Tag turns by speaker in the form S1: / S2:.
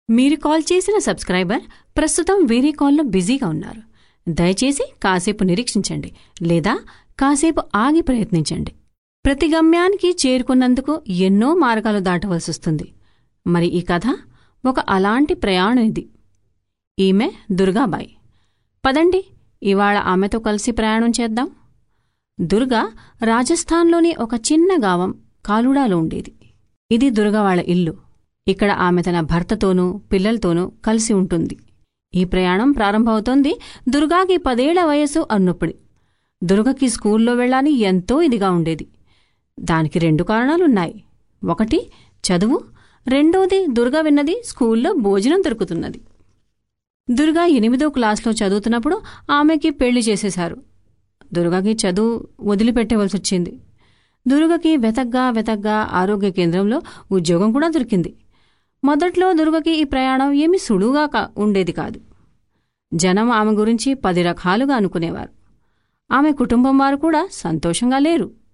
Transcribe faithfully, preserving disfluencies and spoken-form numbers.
S1: మీరు కాల్ చేసిన సబ్స్క్రైబర్ ప్రస్తుతం వేరే కాల్లో బిజీగా ఉన్నారు. దయచేసి కాసేపు నిరీక్షించండి లేదా కాసేపు ఆగి ప్రయత్నించండి. ప్రతి గమ్యానికి చేరుకున్నందుకు ఎన్నో మార్గాలు దాటవలసొస్తుంది. మరి ఈ కథ ఒక అలాంటి ప్రయాణం ఇది. ఈమె దుర్గాబాయి. పదండి, ఇవాళ ఆమెతో కలిసి ప్రయాణం చేద్దాం. దుర్గా రాజస్థాన్లోని ఒక చిన్న గావం కాలుడాలో ఉండేది. ఇది దుర్గా వాళ్ళ ఇల్లు. ఇక్కడ ఆమె తన భర్తతోనూ పిల్లలతోనూ కలిసి ఉంటుంది. ఈ ప్రయాణం ప్రారంభమవుతోంది దుర్గాకి పదేళ్ల వయస్సు అన్నప్పుడు. దుర్గకి స్కూల్లో వెళ్ళాలని ఎంతో ఇదిగా ఉండేది. దానికి రెండు కారణాలున్నాయి. ఒకటి చదువు, రెండోది దుర్గా విన్నది స్కూల్లో భోజనం దొరుకుతున్నది. దుర్గా ఎనిమిదో క్లాస్లో చదువుతున్నప్పుడు ఆమెకి పెళ్లి చేసేశారు. దుర్గాకి చదువు వదిలిపెట్టేవలసొచ్చింది. దుర్గకి వెతగ్గా వెతగ్గా ఆరోగ్య కేంద్రంలో ఉద్యోగం కూడా దొరికింది. మొదట్లో దుర్గకి ఈ ప్రయాణం ఏమీ సులువుగా ఉండేది కాదు. జనం ఆమె గురించి పది రకాలుగా అనుకునేవారు. ఆమె కుటుంబం వారు కూడా సంతోషంగా లేరు.